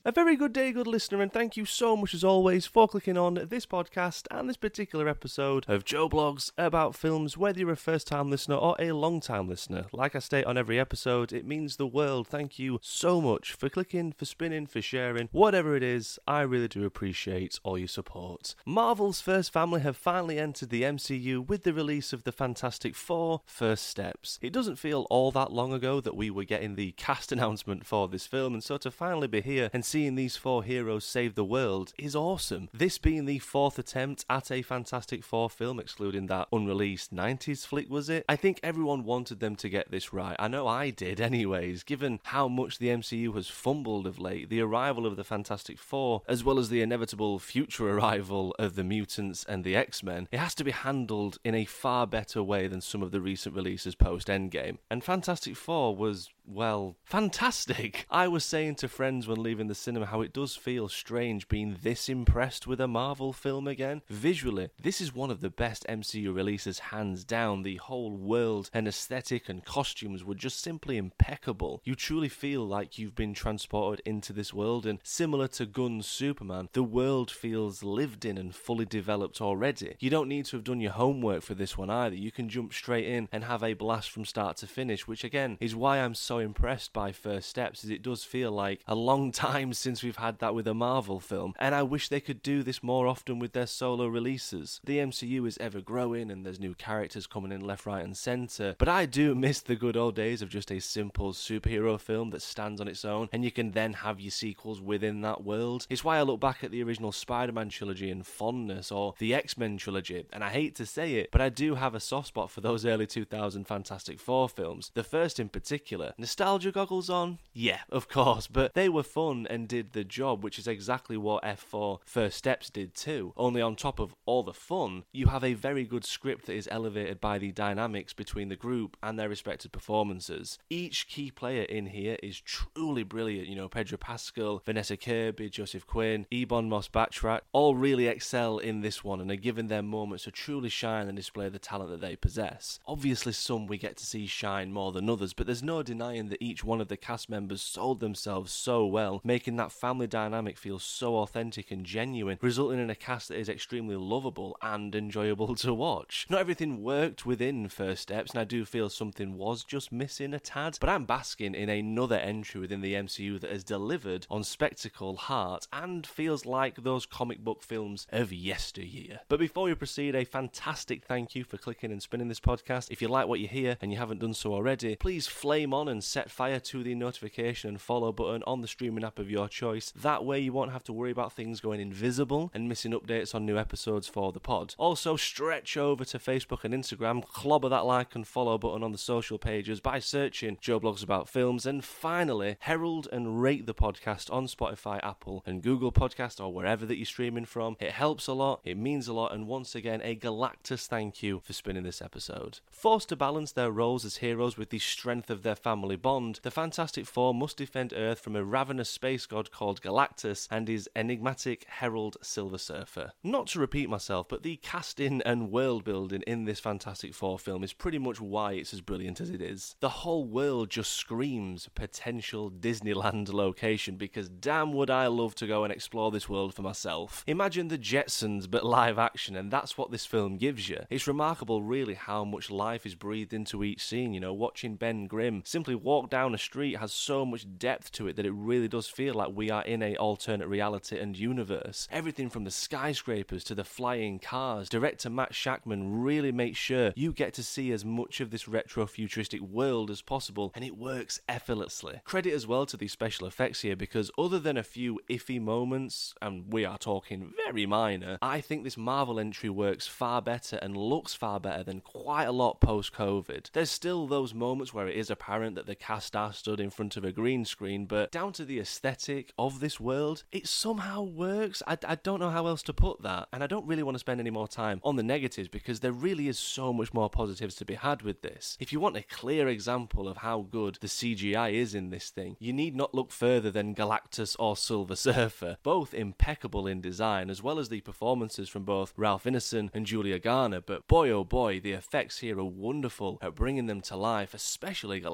A very good day, good listener, and thank you so much as always for clicking on this podcast and this particular episode of Joe Blogs about films, whether you're a first-time listener or a long-time listener. Like I state on every episode, it means the world. Thank you so much for clicking, for spinning, for sharing. Whatever it is, I really do appreciate all your support. Marvel's first family have finally entered the MCU with the release of the Fantastic Four: First Steps. It doesn't feel all that long ago that we were getting the cast announcement for this film, and so to finally be here and seeing these four heroes save the world is awesome. This being the fourth attempt at a Fantastic Four film, excluding that unreleased 90s flick, was it? I think everyone wanted them to get this right. I know I did anyways. Given how much the MCU has fumbled of late, the arrival of the Fantastic Four, as well as the inevitable future arrival of the mutants and the X-Men, it has to be handled in a far better way than some of the recent releases post-Endgame. And Fantastic Four was, well, fantastic. I was saying to friends when leaving the cinema how it does feel strange being this impressed with a Marvel film again. Visually, this is one of the best MCU releases hands down. The whole world and aesthetic and costumes were just simply impeccable. You truly feel like you've been transported into this world, and similar to Gunn's Superman, the world feels lived in and fully developed already. You don't need to have done your homework for this one either. You can jump straight in and have a blast from start to finish, which again is why I'm so impressed by First Steps, as it does feel like a long time since we've had that with a Marvel film, and I wish they could do this more often with their solo releases. The MCU is ever growing and there's new characters coming in left, right and centre, but I do miss the good old days of just a simple superhero film that stands on its own and you can then have your sequels within that world. It's why I look back at the original Spider-Man trilogy in fondness, or the X-Men trilogy, and I hate to say it, but I do have a soft spot for those early 2000 Fantastic Four films. The first in particular. Nostalgia goggles on? Yeah, of course, but they were fun and did the job, which is exactly what F4 First Steps did too. Only on top of all the fun, you have a very good script that is elevated by the dynamics between the group and their respective performances. Each key player in here is truly brilliant. You know, Pedro Pascal, Vanessa Kirby, Joseph Quinn, Ebon Moss-Bachrach, all really excel in this one and are given their moments to truly shine and display the talent that they possess. Obviously some we get to see shine more than others, but there's no denying that each one of the cast members sold themselves so well, making that family dynamic feel so authentic and genuine, resulting in a cast that is extremely lovable and enjoyable to watch. Not everything worked within First Steps, and I do feel something was just missing a tad, but I'm basking in another entry within the MCU that has delivered on spectacle, heart, and feels like those comic book films of yesteryear. But before we proceed, a fantastic thank you for clicking and spinning this podcast. If you like what you hear and you haven't done so already, please flame on and set fire to the notification and follow button on the streaming app of your choice. That way you won't have to worry about things going invisible and missing updates on new episodes for the pod. Also, stretch over to Facebook and Instagram, clobber that like and follow button on the social pages by searching Joe Blogs About Films, and finally, herald and rate the podcast on Spotify, Apple and Google Podcast, or wherever that you're streaming from. It helps a lot, it means a lot, and once again, a Galactus thank you for spinning this episode. Forced to balance their roles as heroes with the strength of their family bond, the Fantastic Four must defend Earth from a ravenous space god called Galactus and his enigmatic herald Silver Surfer. Not to repeat myself, but the casting and world building in this Fantastic Four film is pretty much why it's as brilliant as it is. The whole world just screams potential Disneyland location, because damn would I love to go and explore this world for myself. Imagine the Jetsons but live action, and that's what this film gives you. It's remarkable really how much life is breathed into each scene. You know, watching Ben Grimm simply walk down a street has so much depth to it that it really does feel like we are in a alternate reality and universe. Everything from the skyscrapers to the flying cars, director Matt Shakman really makes sure you get to see as much of this retro futuristic world as possible, and it works effortlessly. Credit as well to the special effects here, because other than a few iffy moments, and we are talking very minor, I think this Marvel entry works far better and looks far better than quite a lot post-COVID. There's still those moments where it is apparent that the cast are stood in front of a green screen, but down to the aesthetic of this world, it somehow works. I don't know how else to put that, and I don't really want to spend any more time on the negatives because there really is so much more positives to be had with this. If you want a clear example of how good the CGI is in this thing, you need not look further than Galactus or Silver Surfer, both impeccable in design, as well as the performances from both Ralph Ineson and Julia Garner, but boy oh boy, the effects here are wonderful at bringing them to life, especially Galactus.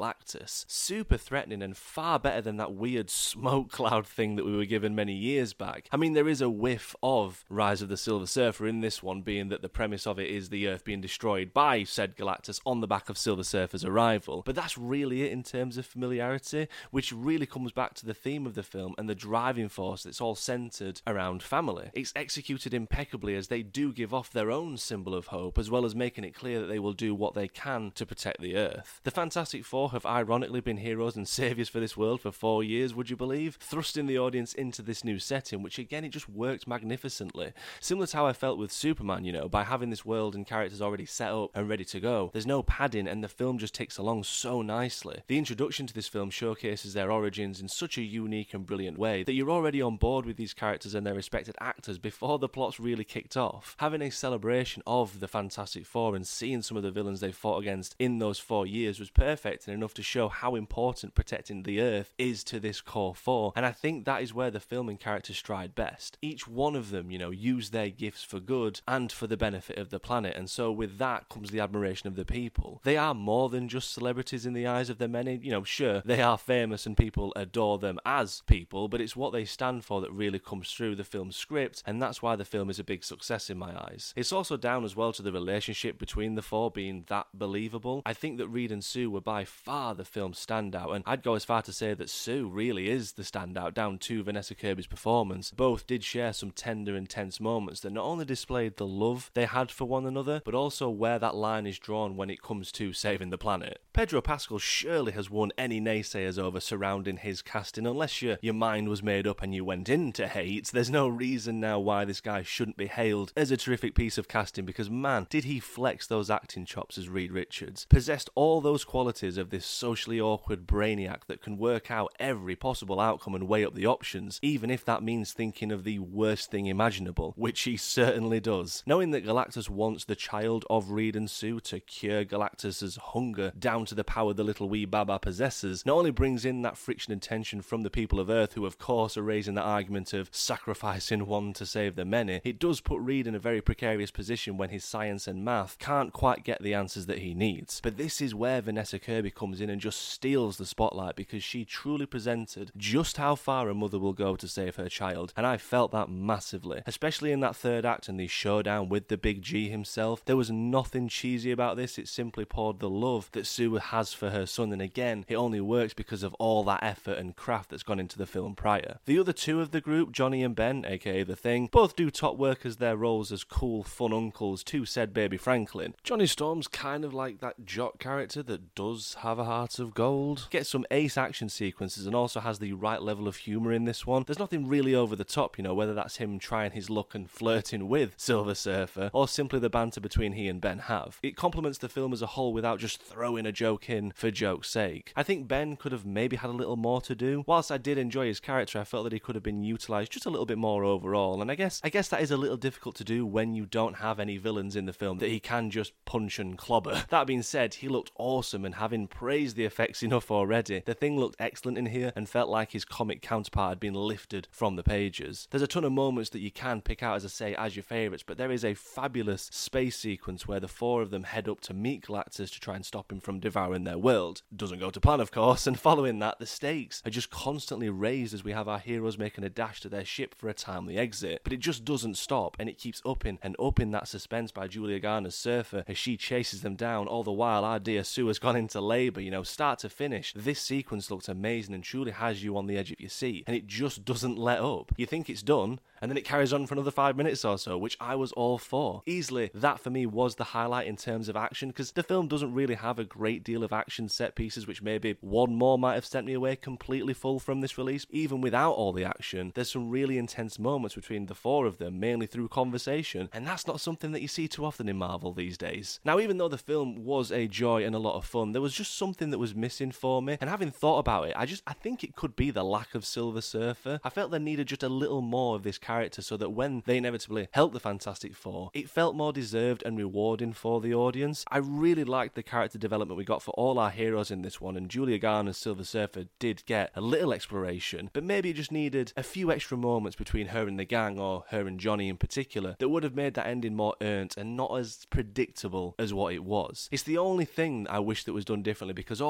Galactus. Super threatening and far better than that weird smoke cloud thing that we were given many years back. I mean, there is a whiff of Rise of the Silver Surfer in this one, being that the premise of it is the Earth being destroyed by said Galactus on the back of Silver Surfer's arrival. But that's really it in terms of familiarity, which really comes back to the theme of the film and the driving force that's all centered around family. It's executed impeccably as they do give off their own symbol of hope, as well as making it clear that they will do what they can to protect the Earth. The Fantastic Four have ironically been heroes and saviours for this world for 4 years, would you believe? Thrusting the audience into this new setting, which again, it just worked magnificently. Similar to how I felt with Superman, by having this world and characters already set up and ready to go. There's no padding and the film just ticks along so nicely. The introduction to this film showcases their origins in such a unique and brilliant way that you're already on board with these characters and their respected actors before the plot's really kicked off. Having a celebration of the Fantastic Four and seeing some of the villains they fought against in those 4 years was perfect and enough to show how important protecting the Earth is to this core four, and I think that is where the film and characters stride best. Each one of them, use their gifts for good and for the benefit of the planet, and so with that comes the admiration of the people. They are more than just celebrities in the eyes of the many. Sure, they are famous and people adore them as people, but it's what they stand for that really comes through the film's script, and that's why the film is a big success in my eyes. It's also down as well to the relationship between the four being that believable. I think that Reed and Sue were by far the film's standout, and I'd go as far to say that Sue really is the standout, down to Vanessa Kirby's performance. Both did share some tender and tense moments that not only displayed the love they had for one another, but also where that line is drawn when it comes to saving the planet. Pedro Pascal surely has won any naysayers over surrounding his casting, unless your mind was made up and you went into hate. There's no reason now why this guy shouldn't be hailed as a terrific piece of casting, because man, did he flex those acting chops as Reed Richards. Possessed all those qualities of this socially awkward brainiac that can work out every possible outcome and weigh up the options, even if that means thinking of the worst thing imaginable, which he certainly does. Knowing that Galactus wants the child of Reed and Sue to cure Galactus's hunger down to the power the little wee baba possesses, not only brings in that friction and tension from the people of Earth, who of course are raising that argument of sacrificing one to save the many, it does put Reed in a very precarious position when his science and math can't quite get the answers that he needs. But this is where Vanessa Kirby comes in and just steals the spotlight, because she truly presented just how far a mother will go to save her child, and I felt that massively, especially in that third act and the showdown with the Big G himself. There was nothing cheesy about this, it simply poured the love that Sue has for her son, and again, it only works because of all that effort and craft that's gone into the film prior. The other two of the group, Johnny and Ben, aka The Thing, both do top work as their roles as cool, fun uncles to said baby Franklin. Johnny Storm's kind of like that jock character that does have a heart of gold. Gets some ace action sequences and also has the right level of humour in this one. There's nothing really over the top, whether that's him trying his luck and flirting with Silver Surfer, or simply the banter between he and Ben have. It complements the film as a whole without just throwing a joke in for joke's sake. I think Ben could have maybe had a little more to do. Whilst I did enjoy his character, I felt that he could have been utilised just a little bit more overall, and I guess that is a little difficult to do when you don't have any villains in the film that he can just punch and clobber. That being said, he looked awesome, and having praised the effects enough already, the Thing looked excellent in here and felt like his comic counterpart had been lifted from the pages. There's a ton of moments that you can pick out, as I say, as your favourites, but there is a fabulous space sequence where the four of them head up to meet Galactus to try and stop him from devouring their world. Doesn't go to plan, of course, and following that, the stakes are just constantly raised as we have our heroes making a dash to their ship for a timely exit. But it just doesn't stop, and it keeps upping and upping that suspense by Julia Garner's Surfer as she chases them down, all the while our dear Sue has gone into labour. Start to finish, this sequence looks amazing and truly has you on the edge of your seat, and it just doesn't let up. You think it's done, and then it carries on for another 5 minutes or so, which I was all for. Easily, that for me was the highlight in terms of action, because the film doesn't really have a great deal of action set pieces, which maybe one more might have sent me away completely full from this release. Even without all the action, there's some really intense moments between the four of them, mainly through conversation, and that's not something that you see too often in Marvel these days. Now, even though the film was a joy and a lot of fun, there was just something that was missing for me, and having thought about it, I think it could be the lack of Silver Surfer. I felt there needed just a little more of this character so that when they inevitably helped the Fantastic Four, it felt more deserved and rewarding for the audience. I really liked the character development we got for all our heroes in this one, and Julia Garner's Silver Surfer did get a little exploration, but maybe it just needed a few extra moments between her and the gang, or her and Johnny in particular, that would have made that ending more earned and not as predictable as what it was. It's the only thing I wish that was done differently, because all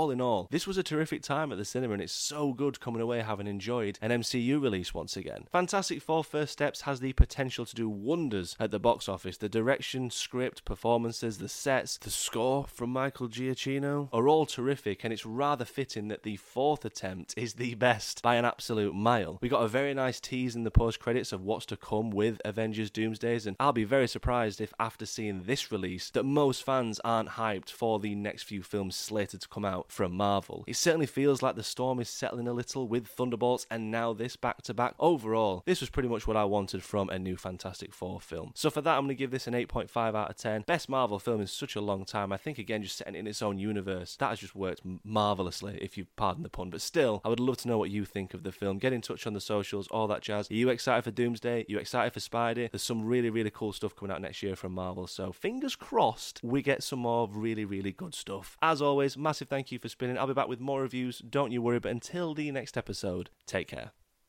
all in all, this was a terrific time at the cinema, and it's so good coming away having enjoyed an MCU release once again. Fantastic Four First Steps has the potential to do wonders at the box office. The direction, script, performances, the sets, the score from Michael Giacchino are all terrific, and it's rather fitting that the fourth attempt is the best by an absolute mile. We got a very nice tease in the post-credits of what's to come with Avengers Doomsdays, and I'll be very surprised if after seeing this release that most fans aren't hyped for the next few films slated to come out from Marvel. It certainly feels like the storm is settling a little with Thunderbolts and now this back-to-back. Overall, this was pretty much what I wanted from a new Fantastic Four film. So for that, I'm going to give this an 8.5 out of 10. Best Marvel film in such a long time. I think, again, just setting it in its own universe, that has just worked marvellously, if you pardon the pun. But still, I would love to know what you think of the film. Get in touch on the socials, all that jazz. Are you excited for Doomsday? Are you excited for Spidey? There's some really, really cool stuff coming out next year from Marvel, so fingers crossed we get some more really, really good stuff. As always, massive thank you for spinning. I'll be back with more reviews, don't you worry, but until the next episode, take care.